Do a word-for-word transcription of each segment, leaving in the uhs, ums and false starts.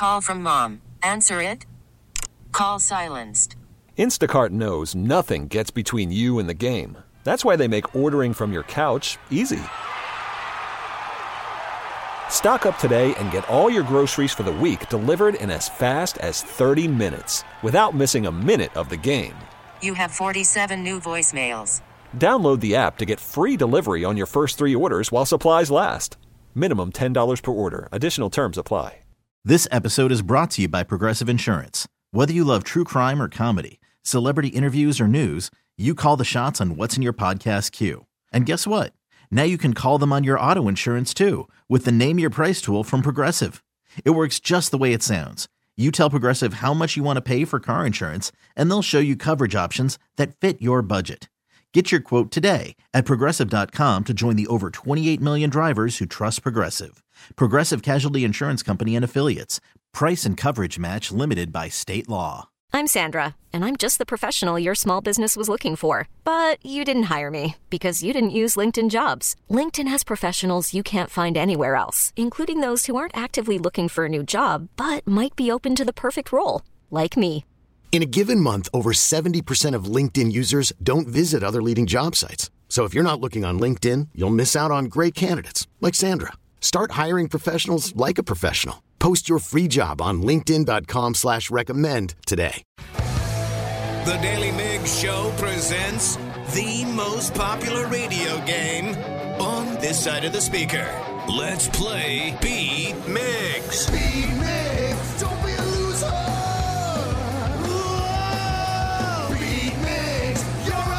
Call from mom. Answer it. Call silenced. Instacart knows nothing gets between you and the game. That's why they make ordering from your couch easy. Stock up today and get all your groceries for the week delivered in as fast as thirty minutes without missing a minute of the game. You have forty-seven new voicemails. Download the app to get free delivery on your first three orders while supplies last. Minimum ten dollars per order. Additional terms apply. This episode is brought to you by Progressive Insurance. Whether you love true crime or comedy, celebrity interviews or news, you call the shots on what's in your podcast queue. And guess what? Now you can call them on your auto insurance too with the Name Your Price tool from Progressive. It works just the way it sounds. You tell Progressive how much you want to pay for car insurance, and they'll show you coverage options that fit your budget. Get your quote today at Progressive dot com to join the over twenty-eight million drivers who trust Progressive. Progressive Casualty Insurance Company and Affiliates. Price and coverage match limited by state law. I'm Sandra, and I'm just the professional your small business was looking for. But you didn't hire me because you didn't use LinkedIn Jobs. LinkedIn has professionals you can't find anywhere else, including those who aren't actively looking for a new job, but might be open to the perfect role, like me. In a given month, over seventy percent of LinkedIn users don't visit other leading job sites. So if you're not looking on LinkedIn, you'll miss out on great candidates like Sandra. Start hiring professionals like a professional. Post your free job on linkedin dot com slash recommend today. The Daily Migs Show presents the most popular radio game on this side of the speaker. Let's play Beat Migs. Beat Migs, don't be a loser. Whoa. Beat Migs, you're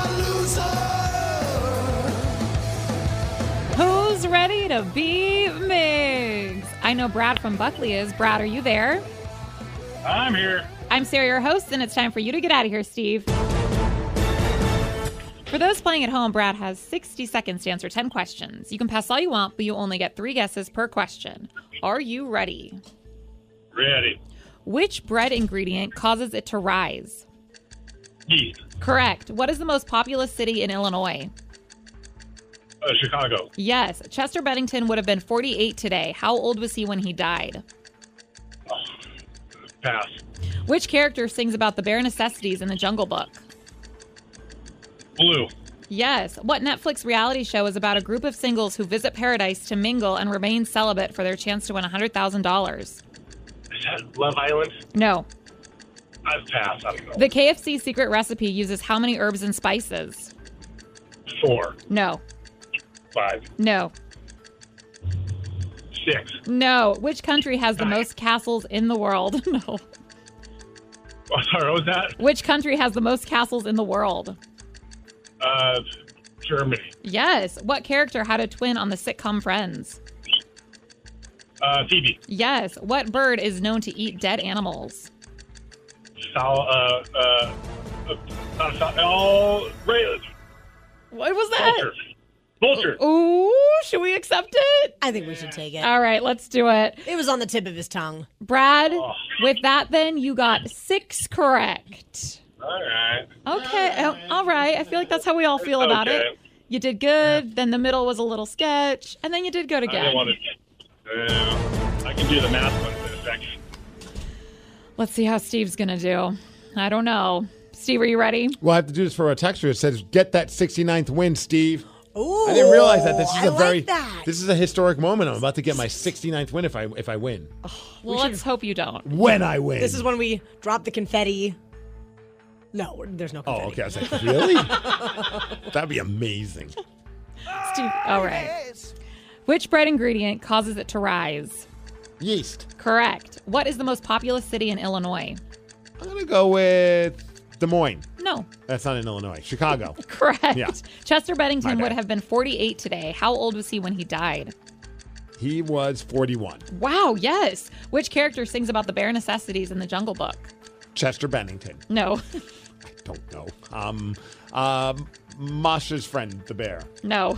a loser. Who's ready to beat Migs? I know Brad from Buckley is. Brad, are you there? I'm here. I'm Sarah, your host, and it's time for you to get out of here, Steve. For those playing at home, Brad has sixty seconds to answer ten questions. You can pass all you want, but you only get three guesses per question. Are you ready? Ready. Which bread ingredient causes it to rise? Yeast. Correct. What is the most populous city in Illinois? Uh, Chicago. Yes. Chester Bennington would have been forty-eight today. How old was he when he died? Oh, pass. Which character sings about the bare necessities in the Jungle Book? Blue. Yes. What Netflix reality show is about a group of singles who visit paradise to mingle and remain celibate for their chance to win one hundred thousand dollars? Is that Love Island? No. I've passed. I don't know. The K F C secret recipe uses how many herbs and spices? Four. No. Five. No. Six. No. Which country has the Nine. most castles in the world? No. Oh, sorry, what was that? Which country has the most castles in the world? Uh, Germany. Yes. What character had a twin on the sitcom Friends? Uh, Phoebe. Yes. What bird is known to eat dead animals? Sal, uh, uh, uh, not Sal, oh, right. What was that? Vulture. Vulture. Ooh, should we accept it? I think we should take it. All right, let's do it. It was on the tip of his tongue. Brad, Oh. with that then, you got six correct. All right. Okay, oh, all right. I feel like that's how we all feel about Okay. it. You did good, then the middle was a little sketch, and then you did good I again. didn't want to, uh, I can do the math one in a second. Let's see how Steve's going to do. I don't know. Steve, are you ready? Well, I have to do this for a texture. It says, get that sixty-ninth win, Steve. Ooh, I didn't realize that. This is I a very like that. this is a historic moment. I'm about to get my sixty-ninth win if I if I win. Well, let's hope you don't. When I win. This is when we drop the confetti. No, there's no confetti. Oh, okay. I was like, really? That'd be amazing. Steve, all right. Which bread ingredient causes it to rise? Yeast. Correct. What is the most populous city in Illinois? I'm gonna go with Des Moines. No. That's not in Illinois. Chicago. Correct. Yeah. Chester My Bennington bad. would have been forty-eight today. How old was he when he died? He was forty-one. Wow, yes. Which character sings about the bare necessities in the Jungle Book? Chester Bennington. No. I don't know. Um, um, Masha's friend, the bear. No.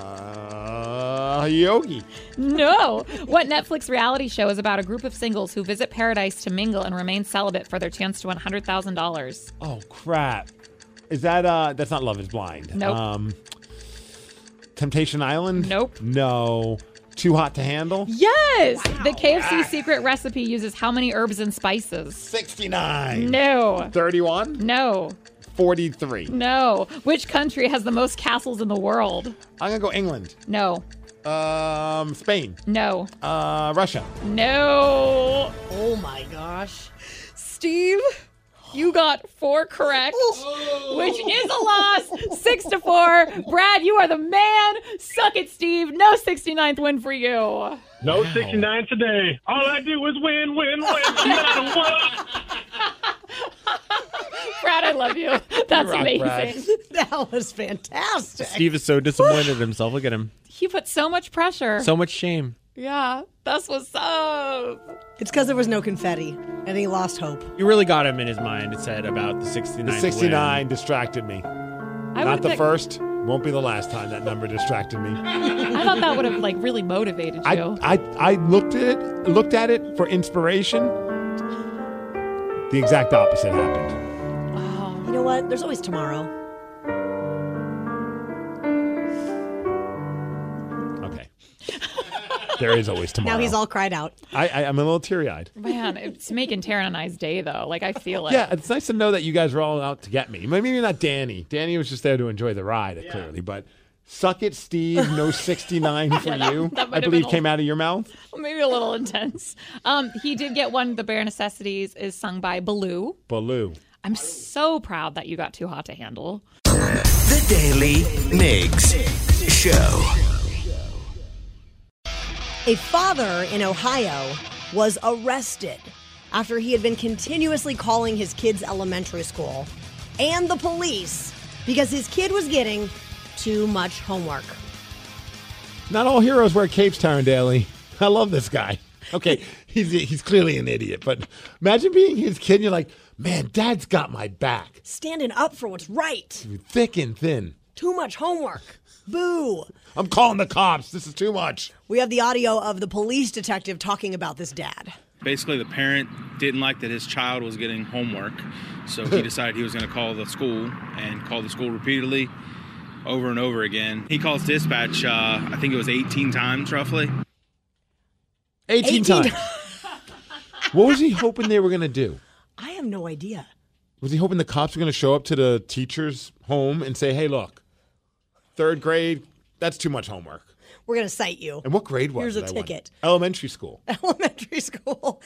Uh, Yogi. No. What Netflix reality show is about a group of singles who visit paradise to mingle and remain celibate for their chance to win one hundred thousand dollars? Oh, crap. Is that, uh, that's not Love is Blind. Nope. Um, Temptation Island? Nope. No. Too hot to handle? Yes! The K F C secret recipe uses how many herbs and spices? sixty-nine. No. thirty-one? No. forty-three. No. Which country has the most castles in the world? I'm going to go England. No. Um, Spain. No. Uh, Russia. No. Oh my gosh. Steve, you got four correct, which is a loss. Six to four. Brad, you are the man. Suck it, Steve. No sixty-ninth win for you. No sixty-nine today. All I do is win, win, win, no matter what. Brad, I love you. That's Rock, amazing. Brad. That was fantastic. Steve is so disappointed in himself. Look at him. He put so much pressure. So much shame. Yeah, that's what's up. It's because there was no confetti, and he lost hope. You really got him in his mind. It said about the sixty-nine. The sixty-nine distracted me. I Not the pick- first. Won't be the last time that number distracted me. I thought that would have like really motivated I, you. I I looked at it looked at it for inspiration. The exact opposite happened. You know what? There's always tomorrow. Okay. There is always tomorrow. Now he's all cried out. I, I I'm a little teary-eyed. Man, it's making Taryn a nice day though. Like I feel it. Yeah, it's nice to know that you guys were all out to get me. Maybe not Danny. Danny was just there to enjoy the ride, clearly. But suck it, Steve. No sixty-nine for Yeah, that- you. that might I have believe been a- came out of your mouth. Maybe a little intense. Um, he did get one. The Bare Necessities is sung by Baloo. Baloo. I'm so proud that you got Too Hot to Handle. The Daily Migs Show. A father in Ohio was arrested after he had been continuously calling his kid's elementary school and the police because his kid was getting too much homework. Not all heroes wear capes, Taryn Daly. I love this guy. Okay, he's he's clearly an idiot, but imagine being his kid and you're like, man, Dad's got my back. Standing up for what's right. Thick and thin. Too much homework. Boo. I'm calling the cops. This is too much. We have the audio of the police detective talking about this dad. Basically, the parent didn't like that his child was getting homework, so he decided he was going to call the school and call the school repeatedly over and over again. He calls dispatch, uh, I think it was eighteen times roughly. eighteen, eighteen times. What was he hoping they were going to do? I have no idea. Was he hoping the cops were going to show up to the teacher's home and say, hey, look, third grade, that's too much homework. We're going to cite you. And what grade was Here's it? a I won? ticket. Elementary school. Elementary school.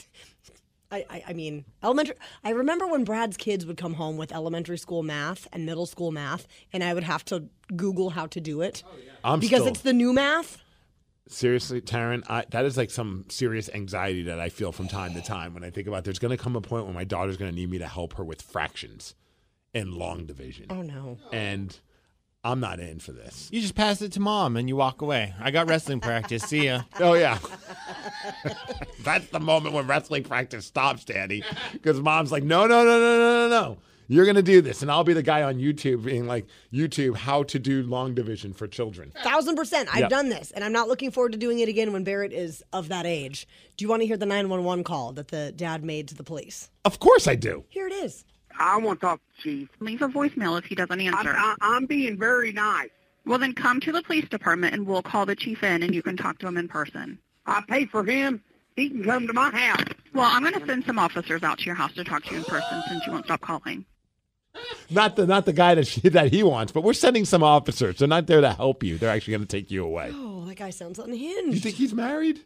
I, I, I mean, elementary. I remember when Brad's kids would come home with elementary school math and middle school math, and I would have to Google how to do it. I'm because still- it's the new math. Seriously, Taryn, I, that is like some serious anxiety that I feel from time to time when I think about there's going to come a point when my daughter's going to need me to help her with fractions and long division. Oh, no. And I'm not in for this. You just pass it to mom and you walk away. I got wrestling practice. See ya. Oh, yeah. That's the moment when wrestling practice stops, Danny. Because mom's like, no, no, no, no, no, no, no. You're going to do this. And I'll be the guy on YouTube being like, YouTube, how to do long division for children. Thousand percent. I've Yep. done this, and I'm not looking forward to doing it again when Barrett is of that age. Do you want to hear the nine one one call that the dad made to the police? Of course I do. Here it is. I want to talk to Chief. Leave a voicemail if he doesn't answer. I, I, I'm being very nice. Well, then come to the police department and we'll call the chief in and you can talk to him in person. I pay for him. He can come to my house. Well, I'm going to send some officers out to your house to talk to you in person since you won't stop calling. Not the not the guy that she, that he wants, but we're sending some officers. They're not there to help you. They're actually going to take you away. Oh, that guy sounds unhinged. You think he's married?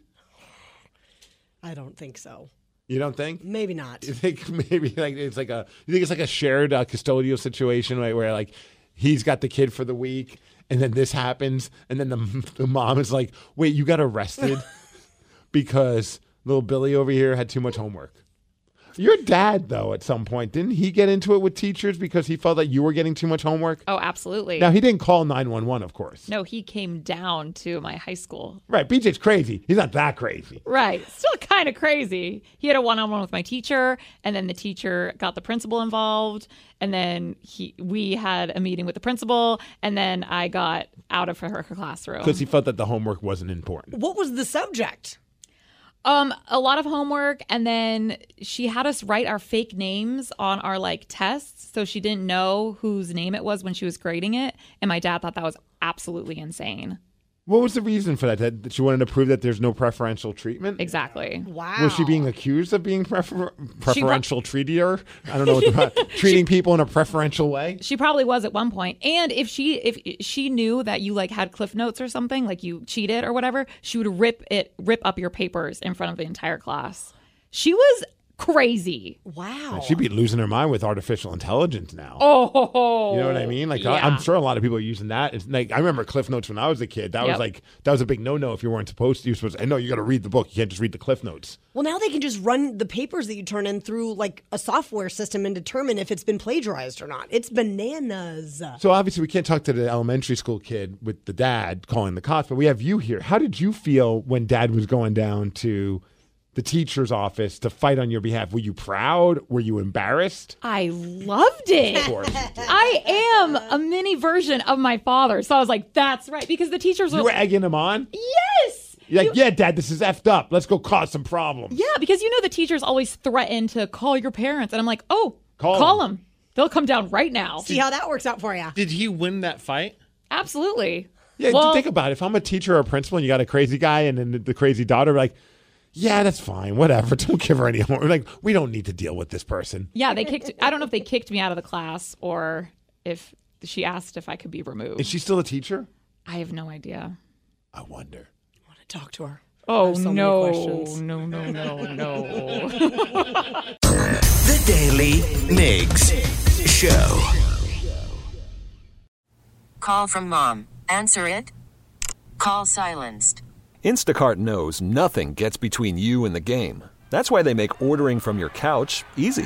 I don't think so. You don't think? Maybe not. You think maybe like it's like a you think it's like a shared uh, custodial situation right, where like he's got the kid for the week and then this happens and then the, the mom is like, wait, you got arrested because little Billy over here had too much homework. Your dad, though, at some point, didn't he get into it with teachers because he felt that you were getting too much homework? Oh, absolutely. Now, he didn't call nine one one, of course. No, he came down to my high school. Right, B J's crazy. He's not that crazy. Right. Still kind of crazy. He had a one-on-one with my teacher, and then the teacher got the principal involved, and then he we had a meeting with the principal, and then I got out of her, her classroom. Because he felt that the homework wasn't important. What was the subject? Um, a lot of homework, and then she had us write our fake names on our like tests, so she didn't know whose name it was when she was grading it. And my dad thought that was absolutely insane. What was the reason for that? That, that she wanted to prove that there's no preferential treatment? Exactly. Wow. Was she being accused of being prefer- preferential pro- treatier? I don't know what the, treating she, people in a preferential way. She probably was at one point. And if she if she knew that you like had Cliff Notes or something, like you cheated or whatever, she would rip it rip up your papers in front of the entire class. She was crazy. Wow. She'd be losing her mind with artificial intelligence now. Oh, you know what I mean? Like, yeah. I, I'm sure a lot of people are using that. It's like I remember Cliff Notes when I was a kid. That Yep. was like that was a big no-no if you weren't supposed to. You're supposed to, I know you got to read the book. You can't just read the Cliff Notes. Well, now they can just run the papers that you turn in through like a software system and determine if it's been plagiarized or not. It's bananas. So obviously we can't talk to the elementary school kid with the dad calling the cops, but we have you here. How did you feel when Dad was going down to the teacher's office to fight on your behalf? Were you proud? Were you embarrassed? I loved it. Of course you did. I am a mini version of my father. So I was like, that's right. Because the teachers were You were egging him on? Yes. You're like, yeah, Dad, this is effed up. Let's go cause some problems. Yeah, because you know the teachers always threaten to call your parents. And I'm like, oh, Call call, them. them. They'll come down right now. See how that works out for you. Did he win that fight? Absolutely. Yeah, Well- think about it. If I'm a teacher or a principal and you got a crazy guy and then the, the crazy daughter, like, yeah, that's fine. Whatever. Don't give her any homework. Like, we don't need to deal with this person. Yeah, they kicked. I don't know if they kicked me out of the class or if she asked if I could be removed. Is she still a teacher? I have no idea. I wonder. I want to talk to her. Oh, I have so many no. questions. No, no, no, no. The Daily Migs Show. Call from mom. Answer it. Call silenced. Instacart knows nothing gets between you and the game. That's why they make ordering from your couch easy.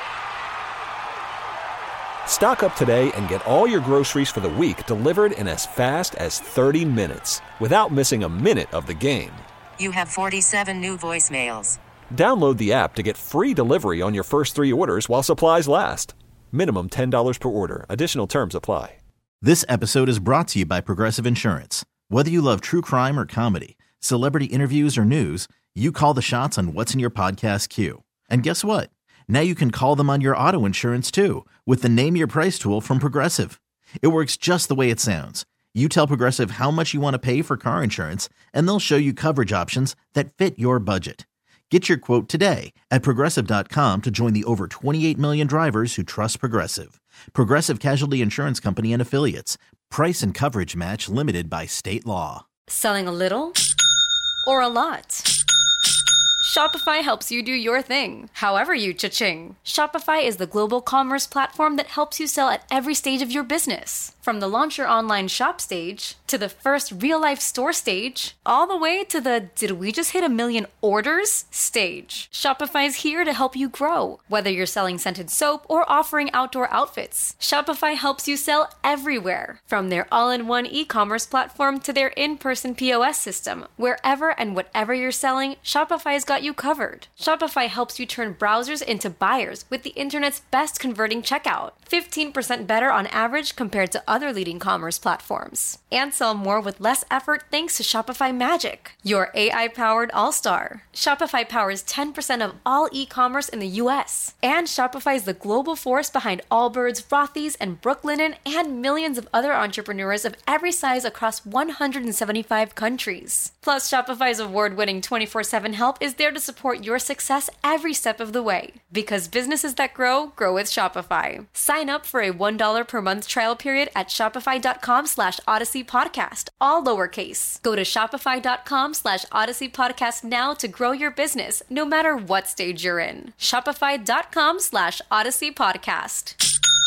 Stock up today and get all your groceries for the week delivered in as fast as thirty minutes without missing a minute of the game. You have forty-seven new voicemails. Download the app to get free delivery on your first three orders while supplies last. Minimum ten dollars per order. Additional terms apply. This episode is brought to you by Progressive Insurance. Whether you love true crime or comedy, celebrity interviews or news, you call the shots on what's in your podcast queue. And guess what? Now you can call them on your auto insurance too with the Name Your Price tool from Progressive. It works just the way it sounds. You tell Progressive how much you want to pay for car insurance, and they'll show you coverage options that fit your budget. Get your quote today at Progressive dot com to join the over twenty-eight million drivers who trust Progressive. Progressive Casualty Insurance Company and Affiliates. Price and coverage match limited by state law. Selling a little or a lot? Shopify helps you do your thing, however you cha-ching. Shopify is the global commerce platform that helps you sell at every stage of your business. From the launch your online shop stage, to the first real-life store stage, all the way to the did we just hit a million orders stage. Shopify's here to help you grow. Whether you're selling scented soap or offering outdoor outfits, Shopify helps you sell everywhere. From their all-in-one e-commerce platform to their in-person P O S system, wherever and whatever you're selling, Shopify's got you covered. Shopify helps you turn browsers into buyers with the internet's best converting checkout. fifteen percent better on average compared to other leading commerce platforms. And sell more with less effort thanks to Shopify Magic, your A I-powered all-star. Shopify powers ten percent of all e-commerce in the U S. And Shopify is the global force behind Allbirds, Rothy's, and Brooklinen, and millions of other entrepreneurs of every size across one hundred seventy-five countries. Plus, Shopify's award-winning twenty-four seven help is there to support your success every step of the way. Because businesses that grow, grow with Shopify. Sign up for a one dollar per month trial period at shopify.com slash Odyssey Podcast, all lowercase. Go to shopify.com slash Odyssey Podcast now to grow your business, no matter what stage you're in. Shopify.com slash Odyssey Podcast.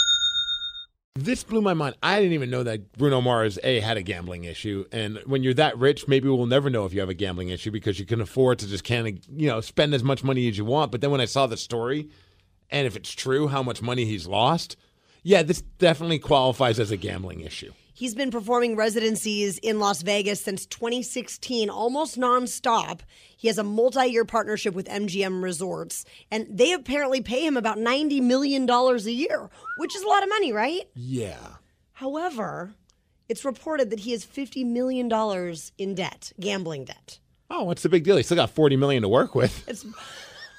This blew my mind. I didn't even know that Bruno Mars, A, had a gambling issue. And when you're that rich, maybe we'll never know if you have a gambling issue because you can afford to just kind of, you know, spend as much money as you want. But then when I saw the story, and if it's true, how much money he's lost, yeah, this definitely qualifies as a gambling issue. He's been performing residencies in Las Vegas since twenty sixteen, almost nonstop. He has a multi-year partnership with M G M Resorts, and they apparently pay him about ninety million dollars a year, which is a lot of money, right? Yeah. However, it's reported that he has fifty million dollars in debt, gambling debt. Oh, what's the big deal? He still got forty million dollars to work with. It's,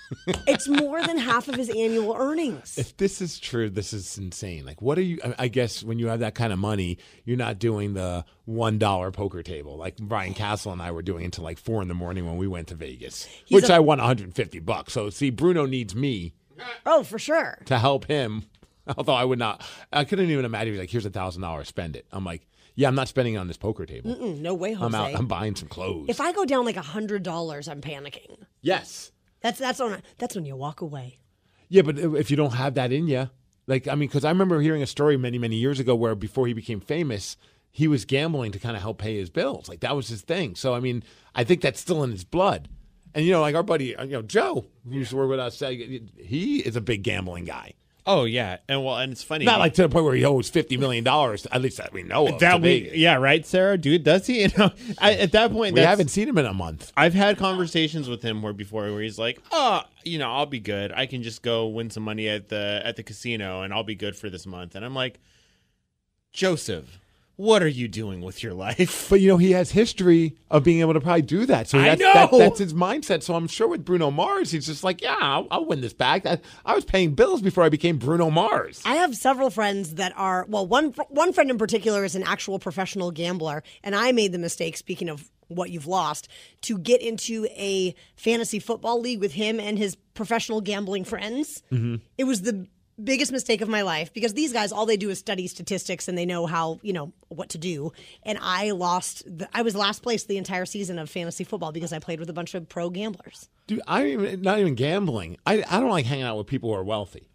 It's more than half of his annual earnings. If this is true, this is insane. Like, what are you? I I guess when you have that kind of money, you're not doing the one dollar poker table like Brian Castle and I were doing until like four in the morning when we went to Vegas, He's which a- I won one hundred fifty bucks. So see, Bruno needs me Oh, for sure. to help him. Although I would not, I couldn't even imagine. He's like, "Here's a thousand dollars, spend it." I'm like, "Yeah, I'm not spending it on this poker table. Mm-mm, no way, Jose. I'm out. I'm buying some clothes." If I go down like a hundred dollars, I'm panicking. Yes. That's that's when I, that's when you walk away. Yeah, but if you don't have that in you, like, I mean, because I remember hearing a story many, many years ago where before he became famous, he was gambling to kind of help pay his bills. Like, that was his thing. So, I mean, I think that's still in his blood. And, you know, like our buddy, you know, Joe, who used to work with us, he is a big gambling guy. Oh, yeah. And well, and it's funny. Not like to the point where he owes fifty million dollars, at least that we know of. That to we, Vegas. yeah, right, Sarah? Dude, does he? You know, I, at that point, We that's- haven't seen him in a month. I've had conversations with him where before where he's like, "Oh, you know, I'll be good. I can just go win some money at the at the casino, and I'll be good for this month." And I'm like, Joseph, what are you doing with your life? But, you know, he has history of being able to probably do that. So I that's, know! That, that's his mindset. So I'm sure with Bruno Mars, he's just like, yeah, I'll, I'll win this back. I, I was paying bills before I became Bruno Mars. I have several friends that are well. One one friend in particular is an actual professional gambler, and I made the mistake. Speaking of what you've lost, to get into a fantasy football league with him and his professional gambling friends. Mm-hmm. It was the biggest mistake of my life because these guys, all they do is study statistics and they know how, you know, what to do. And I lost, the, I was last place the entire season of fantasy football because I played with a bunch of pro gamblers. Dude, I even not even gambling. I, I don't like hanging out with people who are wealthy.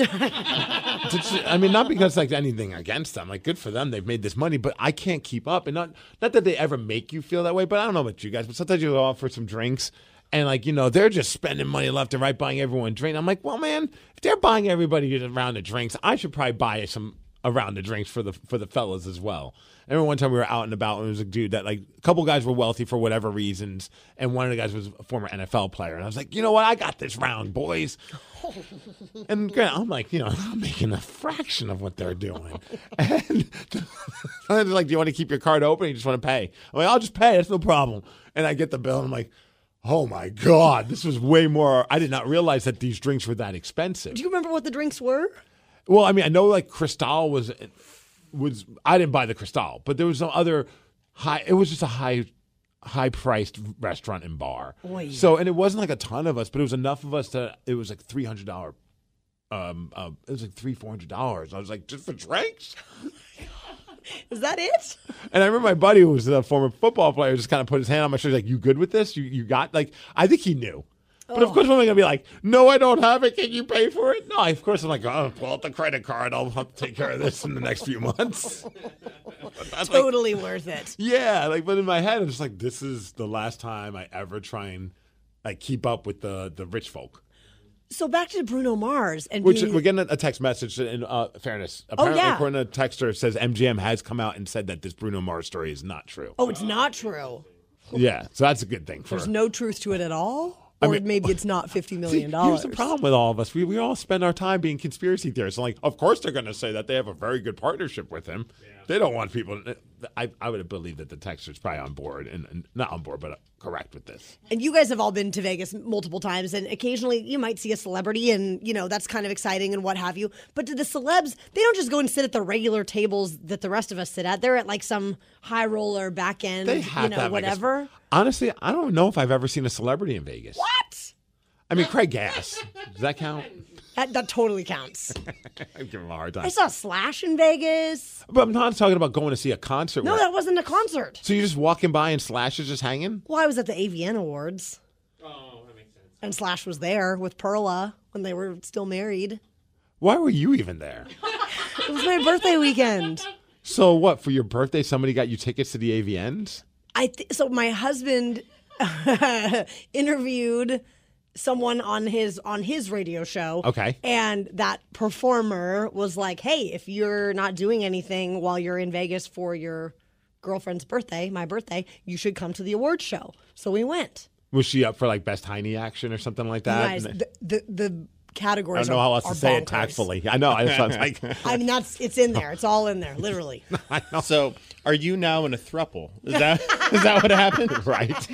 I mean, not because like anything against them. Like, good for them, they've made this money. But I can't keep up, and not not that they ever make you feel that way. But I don't know about you guys. But sometimes you go out for some drinks, and like you know, they're just spending money left and right, buying everyone a drink. I'm like, well, man, if they're buying everybody a round of drinks, I should probably buy some a round of drinks for the for the fellas as well. I remember one time we were out and about, and there was a dude that, like, a couple guys were wealthy for whatever reasons, and one of the guys was a former N F L player. And I was like, you know what? I got this round, boys. And granted, I'm like, you know, I'm making a fraction of what they're doing. And they're like, do you want to keep your card open or you just want to pay? I'm like, I'll just pay. That's no problem. And I get the bill, and I'm like, oh, my God. This was way more. I did not realize that these drinks were that expensive. Do you remember what the drinks were? Well, I mean, I know, like, Cristal was... was I didn't buy the Cristal, but there was some other high. It was just a high, high priced restaurant and bar. Oy. So, and it wasn't like a ton of us, but it was enough of us to. It was like three hundred dollar. Um, uh, it was like three four hundred dollars. I was like, just for drinks. Is that it? And I remember my buddy, who was a former football player, just kind of put his hand on my shoulder, like, "You good with this? You you got like?" I think he knew. But of course, I'm going to be like, no, I don't have it. Can you pay for it? No, of course, I'm like, oh, pull out the credit card. I'll have to take care of this in the next few months. Totally like, worth it. Yeah, like, but in my head, I'm just like, this is the last time I ever try and like keep up with the the rich folk. So back to Bruno Mars and Which being... we're getting a text message. In uh, fairness, apparently, oh, yeah. according to a texter, it says M G M has come out and said that this Bruno Mars story is not true. Oh, it's not true. Yeah, so that's a good thing for. There's no truth to it at all. Or I mean, maybe it's not fifty million dollars. Here's the problem with all of us. We we all spend our time being conspiracy theorists. Like, of course they're going to say that they have a very good partnership with him. Yeah. They don't want people to, I, I would believe that the texter's probably on board, and, and not on board, but uh, correct with this. And you guys have all been to Vegas multiple times, and occasionally you might see a celebrity, and, you know, that's kind of exciting and what have you. But to the celebs, they don't just go and sit at the regular tables that the rest of us sit at. They're at, like, some high roller back end, They have you know, to have, like, a- whatever. Honestly, I don't know if I've ever seen a celebrity in Vegas. What? I mean, Craig Gass. Does that count? That, that totally counts. I give him a hard time. I saw Slash in Vegas. But I'm not talking about going to see a concert. No, where- that wasn't a concert. So you're just walking by and Slash is just hanging? Well, I was at the A V N Awards. Oh, that makes sense. And Slash was there with Perla when they were still married. Why were you even there? It was my birthday weekend. So what, for your birthday, somebody got you tickets to the A V Ns? I th- so my husband interviewed someone on his on his radio show. Okay. And that performer was like, "Hey, if you're not doing anything while you're in Vegas for your girlfriend's birthday, my birthday, you should come to the awards show." So we went. Was she up for like best Heine action or something like that? You guys, And- the, the the I categories don't know are, how else are to say it bonkers. tactfully. I know. I just was like, I mean, that's it's in there. It's all in there, literally. So, are you now in a throuple? Is that is that what happened? Right. No,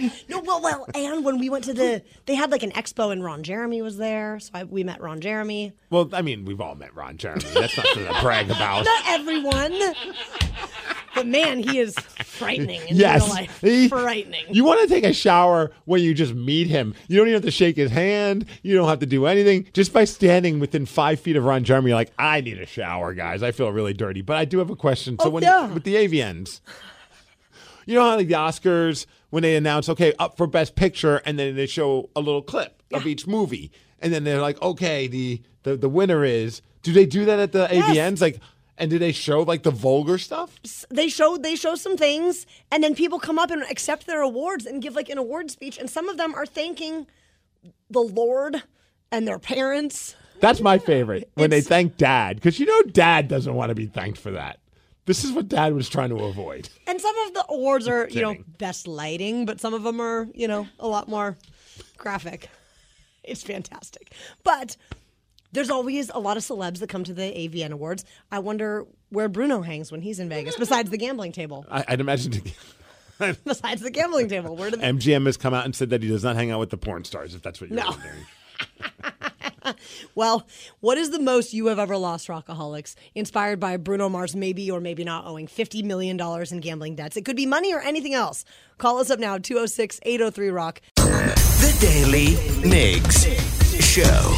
Well, well, and when we went to the, they had like an expo and Ron Jeremy was there, so I, we met Ron Jeremy. Well, I mean, we've all met Ron Jeremy. That's not something to brag about. Not everyone. But man, he is frightening in Yes. real life. He- frightening. You want to take a shower when you just meet him. You don't even have to shake his hand. You don't have to do anything. Just by standing within five feet of Ron Jeremy, you're like, I need a shower, guys. I feel really dirty. But I do have a question. So Oh, when yeah. with the A V Ns, you know how like the Oscars, when they announce, okay, up for Best Picture, and then they show a little clip of each movie. And then they're like, okay, the, the, the winner is. Do they do that at the Yes. A V Ns? Like, and do they show like the vulgar stuff? They show they show some things, and then people come up and accept their awards and give like an award speech, and some of them are thanking the Lord and their parents. That's my favorite, when It's- they thank Dad. Because you know Dad doesn't want to be thanked for that. This is what Dad was trying to avoid. And some of the awards are, you know, Kidding. best lighting, but some of them are, you know, a lot more graphic. It's fantastic. But there's always a lot of celebs that come to the A V N Awards. I wonder where Bruno hangs when he's in Vegas, besides the gambling table. I, I'd imagine Besides the gambling table. Where do they... M G M has come out and said that he does not hang out with the porn stars, if that's what you're No. wondering. Well, what is the most you have ever lost, Rockaholics? Inspired by Bruno Mars maybe or maybe not owing fifty million dollars in gambling debts. It could be money or anything else. Call us up now, two oh six, eight oh three, ROCK. The Daily Migs Show.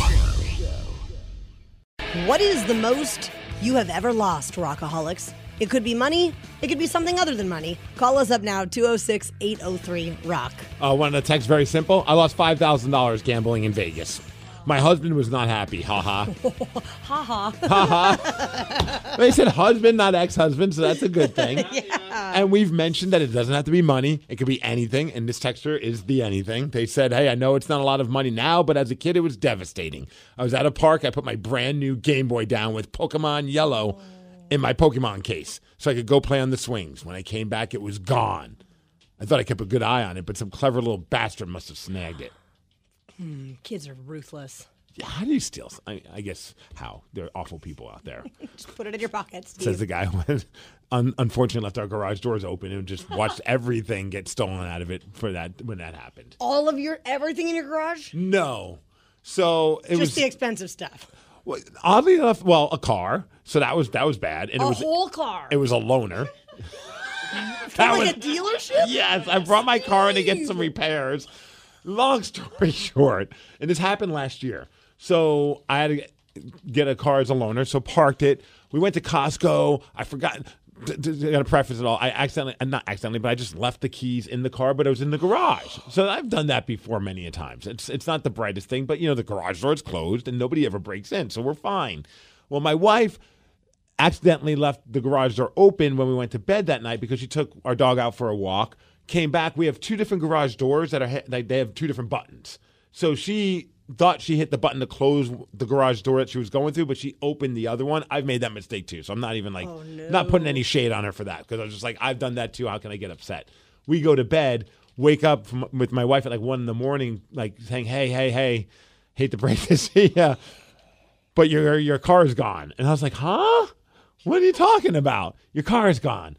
What is the most you have ever lost, Rockaholics? It could be money. It could be something other than money. Call us up now, two oh six, eight oh three, ROCK. Uh, one of the texts, very simple. I lost five thousand dollars gambling in Vegas. My husband was not happy. Ha ha. Ha ha. Ha ha. They said husband, not ex-husband, so that's a good thing. Yeah. And we've mentioned that it doesn't have to be money. It could be anything, and this texter is the anything. They said, hey, I know it's not a lot of money now, but as a kid, it was devastating. I was at a park. I put my brand new Game Boy down with Pokemon Yellow in my Pokemon case so I could go play on the swings. When I came back, it was gone. I thought I kept a good eye on it, but some clever little bastard must have snagged it. Hmm, kids are ruthless. How do you steal? I, I guess how. There are awful people out there. Just put it in your pocket, Steve. Says the guy who un- unfortunately left our garage doors open and just watched everything get stolen out of it for that when that happened. All of your, everything in your garage? No. So it Just was the expensive stuff. well, oddly enough, well, a car. So that was that was bad. And a it was whole car. it was a loaner. From was- like a dealership? Yes, I brought my car in to get some repairs. Long story short, and this happened last year. So I had to get a car as a loaner, so parked it. We went to Costco. I forgot. To, to, to, to preface it all, I accidentally, uh, not accidentally, but I just left the keys in the car, but it was in the garage. So I've done that before many a times. It's it's not the brightest thing, but you know the garage door is closed and nobody ever breaks in, so we're fine. Well, my wife accidentally left the garage door open when we went to bed that night because she took our dog out for a walk. Came back. We have two different garage doors that are like they have two different buttons. So she thought she hit the button to close the garage door that she was going through, but she opened the other one. I've made that mistake too, so I'm not even like Oh, no. not putting any shade on her for that because I was just like, I've done that too. How can I get upset? We go to bed, wake up from, with my wife at like one in the morning, like saying, "Hey, hey, hey, hate to break this to you, but your your car's gone." And I was like, "Huh? What are you talking about? Your car is gone."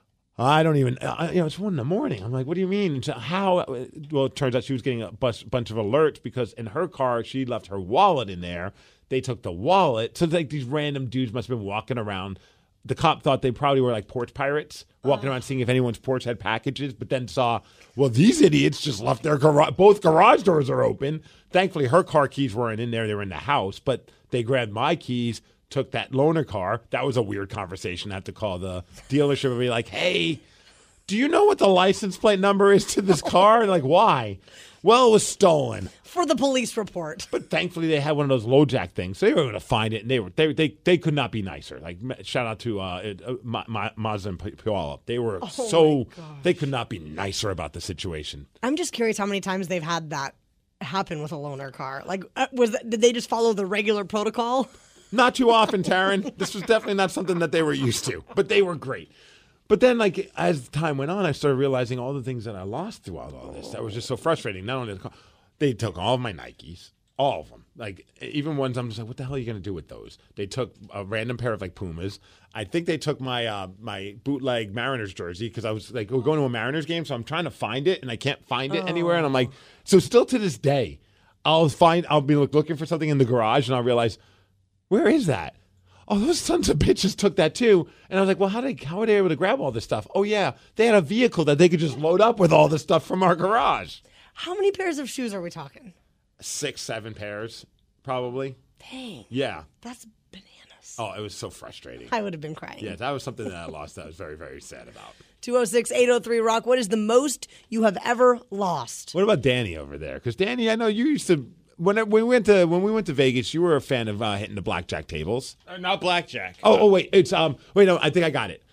I don't even, uh, you know, it's one in the morning. I'm like, what do you mean? So how? Well, it turns out she was getting a bus, bunch of alerts because in her car, she left her wallet in there. They took the wallet. So like these random dudes must have been walking around. The cop thought they probably were like porch pirates, walking around seeing if anyone's porch had packages, but then saw, well, these idiots just left their garage. Both garage doors are open. Thankfully, her car keys weren't in there. They were in the house, but they grabbed my keys, took that loaner car. That was a weird conversation. I have to call the dealership and be like, hey, do you know what the license plate number is to this car? And like, why? Well, it was stolen. For the police report. But thankfully, they had one of those low jack things, so they were able to find it, and they were they they, they could not be nicer. Like shout out to uh, it, uh, Ma- Ma- Mazda and Puyallup. They were Oh so they could not be nicer about the situation. I'm just curious how many times they've had that happen with a loaner car. Like, uh, was that, did they just follow the regular protocol? Not too often, Taryn. This was definitely not something that they were used to, but they were great. But then, like, as time went on, I started realizing all the things that I lost throughout all this. That was just so frustrating. Not only the car, they took all of my Nikes. All of them. Like, even ones I'm just like, what the hell are you going to do with those? They took a random pair of, like, Pumas. I think they took my uh, my bootleg Mariners jersey because I was, like, we're going to a Mariners game, so I'm trying to find it, and I can't find it oh. anywhere. And I'm like, so still to this day, I'll find, I'll be look, looking for something in the garage, and I'll realize, where is that? Oh, those sons of bitches took that, too. And I was like, well, how, did, how were they able to grab all this stuff? Oh, yeah, they had a vehicle that they could just load up with all this stuff from our garage. How many pairs of shoes are we talking? Six, seven pairs, probably. Dang. Yeah. That's bananas. Oh, it was so frustrating. I would have been crying. Yeah, that was something that I lost that I was very, very sad about. two oh six, eight oh three, rock. What is the most you have ever lost? What about Danny over there? Because Danny, I know you used to when when we went to when we went to Vegas, you were a fan of uh, hitting the blackjack tables. Uh, not blackjack. Oh, oh wait, it's um wait no, I think I got it.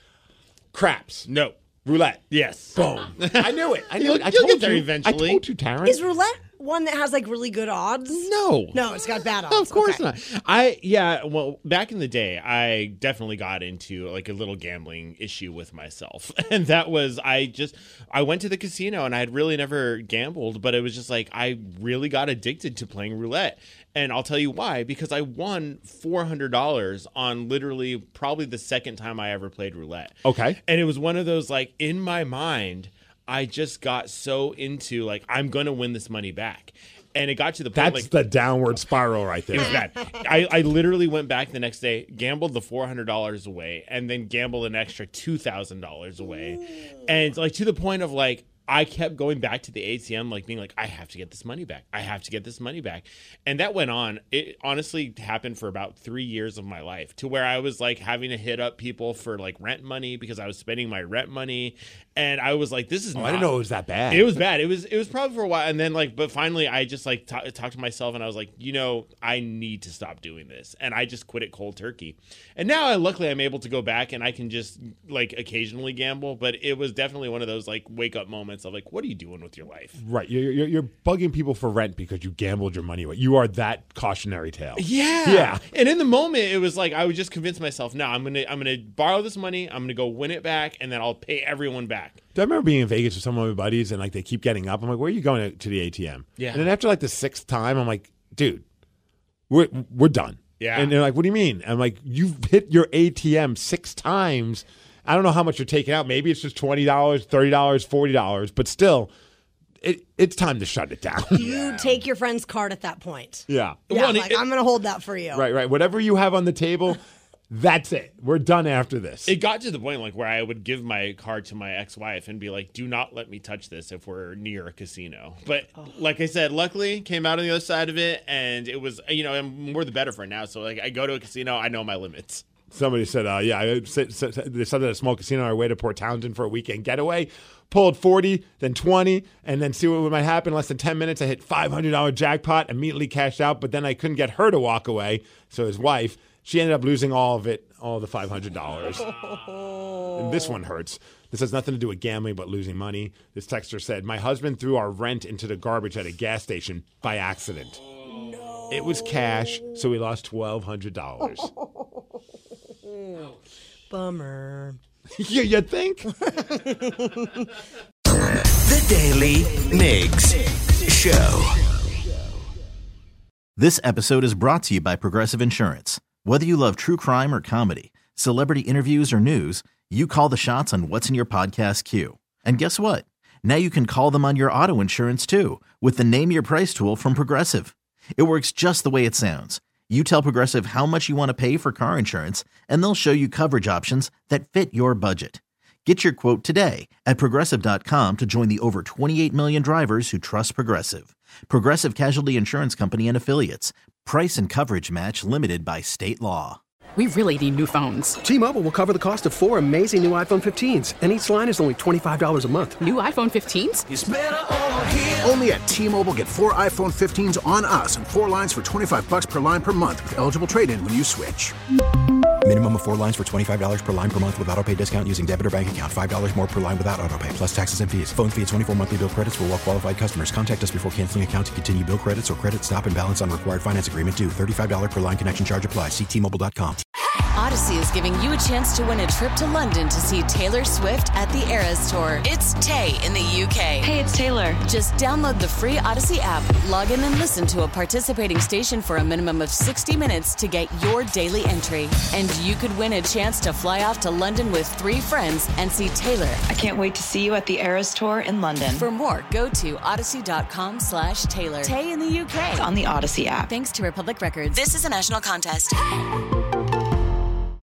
Craps. No. Roulette. Yes. Boom. I knew it. I knew you'll, it. I you'll told get there you. eventually. I told you, Taryn. Is roulette one that has like really good odds? No. No, it's got bad odds. Of course okay. not. I yeah, well, back in the day, I definitely got into like a little gambling issue with myself. And that was I just I went to the casino and I had really never gambled, but it was just like I really got addicted to playing roulette. And I'll tell you why, because I won four hundred dollars on literally probably the second time I ever played roulette. Okay. And it was one of those like in my mind, I just got so into like I'm going to win this money back. And it got to the point That's like, the downward spiral right there. It was bad. I, I literally went back the next day, gambled the four hundred dollars away, and then gambled an extra two thousand dollars away. And like to the point of like, I kept going back to the A T M, like being like, I have to get this money back. I have to get this money back. And that went on. It honestly happened for about three years of my life to where I was like having to hit up people for like rent money because I was spending my rent money. And I was like, this is oh, not. I didn't know it was that bad. It was bad. It was, it was probably for a while. And then like, but finally I just like t- talked to myself and I was like, you know, I need to stop doing this. And I just quit it cold turkey. And now I, luckily I'm able to go back and I can just like occasionally gamble. But it was definitely one of those like wake up moments of like, what are you doing with your life? Right. You're, you're, you're bugging people for rent because you gambled your money away. You are that cautionary tale. Yeah. Yeah. And in the moment, it was like I would just convince myself, no, I'm gonna I'm gonna borrow this money, I'm gonna go win it back, and then I'll pay everyone back. Do I remember being in Vegas with some of my buddies and like they keep getting up? I'm like, where are you going to, to the A T M? Yeah. And then after like the sixth time, I'm like, dude, we're we're done. Yeah. And they're like, what do you mean? I'm like, you've hit your A T M six times. I don't know how much you're taking out. Maybe it's just twenty dollars, thirty dollars, forty dollars, but still, it, it's time to shut it down. Do you take your friend's card at that point? Yeah. Yeah, Well, like, it- I'm going to hold that for you. Right, right. Whatever you have on the table, that's it. We're done after this. It got to the point like where I would give my card to my ex-wife and be like, do not let me touch this if we're near a casino. But like I said, luckily came out on the other side of it, and it was, you know, I'm more the better for it now. So like I go to a casino, I know my limits. Somebody said, uh, yeah, I said, said, said, they said at a small casino on our way to Port Townsend for a weekend getaway. Pulled forty, then twenty, and then see what might happen. Less than ten minutes, I hit five hundred dollars jackpot, immediately cashed out, but then I couldn't get her to walk away. So his wife, she ended up losing all of it, all the five hundred dollars. And this one hurts. This has nothing to do with gambling, but losing money. This texter said, my husband threw our rent into the garbage at a gas station by accident. No. It was cash, so we lost twelve hundred dollars. Bummer. you, you think? The Daily Migs Show. This episode is brought to you by Progressive Insurance. Whether you love true crime or comedy, celebrity interviews or news, you call the shots on what's in your podcast queue. And guess what? Now you can call them on your auto insurance too with the Name Your Price tool from Progressive. It works just the way it sounds. You tell Progressive how much you want to pay for car insurance, and they'll show you coverage options that fit your budget. Get your quote today at Progressive dot com to join the over twenty-eight million drivers who trust Progressive. Progressive Casualty Insurance Company and Affiliates. Price and coverage match limited by state law. We really need new phones. T-Mobile will cover the cost of four amazing new iPhone fifteens, and each line is only twenty-five dollars a month. New iPhone fifteens? It's better over here. Only at T-Mobile, get four iPhone fifteens on us and four lines for twenty-five bucks per line per month with eligible trade-in when you switch. Minimum of four lines for twenty-five dollars per line per month with autopay discount using debit or bank account. five dollars more per line without autopay, plus taxes and fees. Phone fee at twenty-four monthly bill credits for well-qualified customers. Contact us before canceling account to continue bill credits or credit stop and balance on required finance agreement due. thirty-five dollars per line connection charge applies. See T Mobile dot com. Odyssey is giving you a chance to win a trip to London to see Taylor Swift at the Eras Tour. It's Tay in the U K. Hey, it's Taylor. Just download the free Odyssey app, log in and listen to a participating station for a minimum of sixty minutes to get your daily entry. And you could win a chance to fly off to London with three friends and see Taylor. I can't wait to see you at the Eras Tour in London. For more, go to odyssey.com slash Taylor. Tay in the U K. On the Odyssey app. Thanks to Republic Records. This is a national contest.